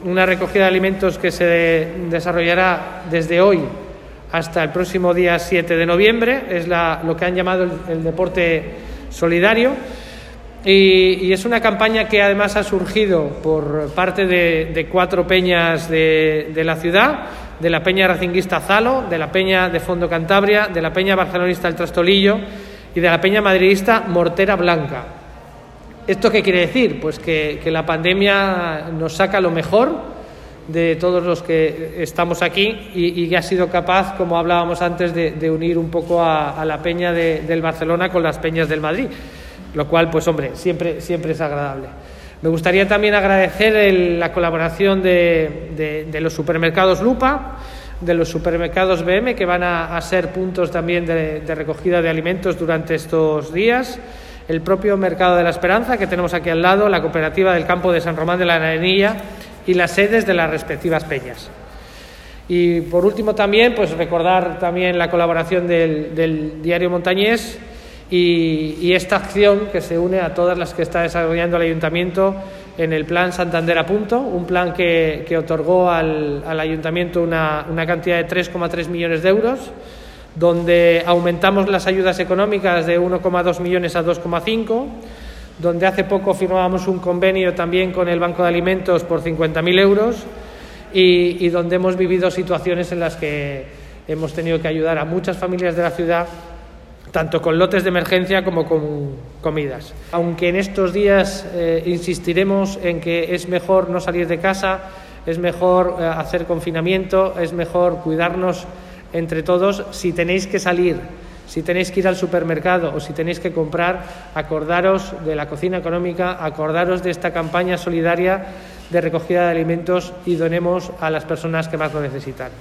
una recogida de alimentos que se desarrollará desde hoy hasta el próximo día 7 de noviembre. Es lo que han llamado el deporte solidario. Y es una campaña que además ha surgido por parte de 4 peñas de la ciudad, de la Peña Racinguista Zalo, de la Peña de Fondo Cantabria, de la Peña Barcelonista El Trastolillo y de la Peña Madridista Mortera Blanca. ¿Esto qué quiere decir? Pues que la pandemia nos saca lo mejor de todos los que estamos aquí y que ha sido capaz, como hablábamos antes, de unir un poco a la Peña del Barcelona con las peñas del Madrid. Lo cual, pues hombre, siempre es agradable. Me gustaría también agradecer la colaboración de los supermercados Lupa, de los supermercados BM, que van a ser puntos también de recogida de alimentos durante estos días, el propio Mercado de la Esperanza, que tenemos aquí al lado, la cooperativa del campo de San Román de la Arenilla y las sedes de las respectivas peñas. Y por último también, pues recordar también la colaboración del Diario Montañés, y esta acción que se une a todas las que está desarrollando el Ayuntamiento en el Plan Santander a Punto, un plan que otorgó al Ayuntamiento una cantidad de 3,3 millones de euros, donde aumentamos las ayudas económicas de 1,2 millones a 2,5, donde hace poco firmábamos un convenio también con el Banco de Alimentos por 50.000 euros y donde hemos vivido situaciones en las que hemos tenido que ayudar a muchas familias de la ciudad, tanto con lotes de emergencia como con comidas. Aunque en estos días insistiremos en que es mejor no salir de casa, es mejor hacer confinamiento, es mejor cuidarnos entre todos. Si tenéis que salir, si tenéis que ir al supermercado o si tenéis que comprar, acordaros de la cocina económica, acordaros de esta campaña solidaria de recogida de alimentos y donemos a las personas que más lo necesitan.